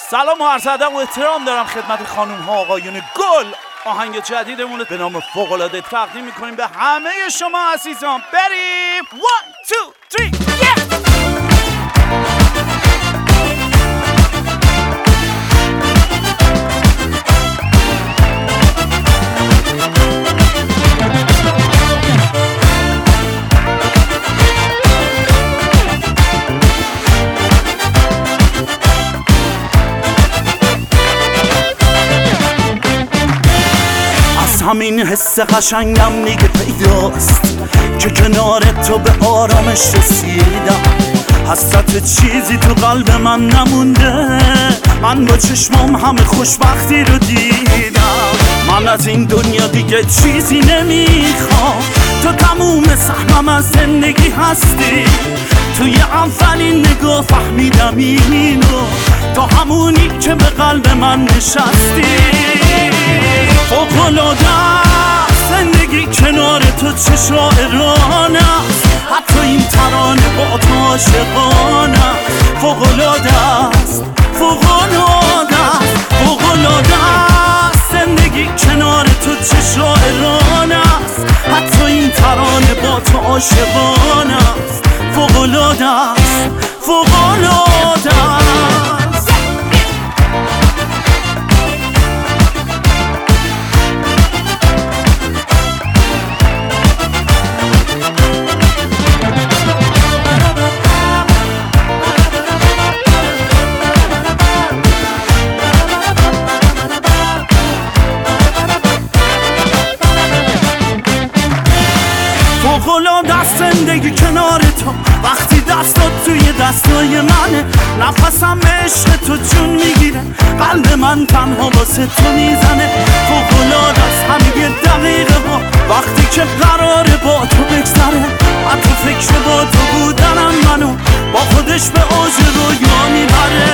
سلام و عرض ادب و احترام دارم خدمت خانم ها آقایون گل. آهنگ جدیدمون رو به نام فوق‌العاده تقدیم میکنیم به همه شما عزیزان. بریم 1 2 3 همین حس قشنگم دیگه پیداست که کنار تو به آرامش رسیدم. حسرت چیزی تو قلب من نمونده، من با چشمام همه خوشبختی رو دیدم. من از این دنیا دیگه چیزی نمیخوام، تو تموم سهمم از زندگی هستی. توی اولین نگاه فهمیدم اینو، تو همونی که به قلب من نشستی. فوق‌العاده زندگی کنار تو چه شاعرانه است، حتی این ترانه با تو عاشقانه. فوق‌العاده است، فوق‌العاده است، فوق‌العاده است زندگی کنار تو چه شاعرانه است، حتی این ترانه با تو عاشقانه است. فوق‌العاده است، فوق‌العاده است. فوق‌العاده است زندگی کنار تو، وقتی دستات توی دستای منه. نفسم به عشق تو جون میگیره، قلب من تنها واسه تو میزنه. فوق‌العاده است همین دقیقه ها وقتی که قراره با تو بگذره. حتی فکر با تو بودنم منو با خودش به اوج رویا میبره.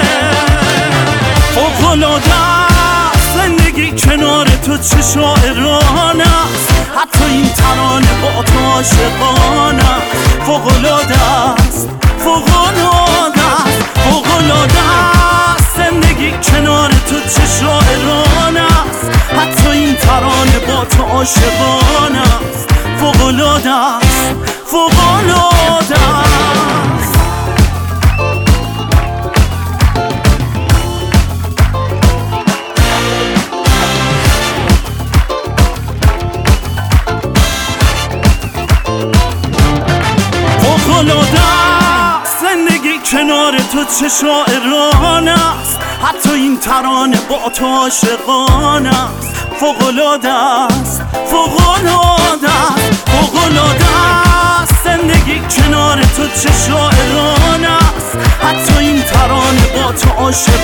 فوق‌العاده است زندگی کنار تو چه شاعرانه است، حتی این ترانه با تو عاشقانه. فوق‌العاده است، فوق‌العاده است، فوق‌العاده است زندگی کنار تو چه شاعرانه است، حتی این ترانه با تو عاشقانه است. فوق‌العاده است، فوق‌العاده است. فوق‌العاده است زندگی کنار تو چه شاعرانه است، حتی این ترانه با تو عاشقانه است. فوق‌العاده است، فوق‌العاده است، فوق‌العاده است زندگی کنار تو چه شاعرانه است، حتی این ترانه با تو عاشقانه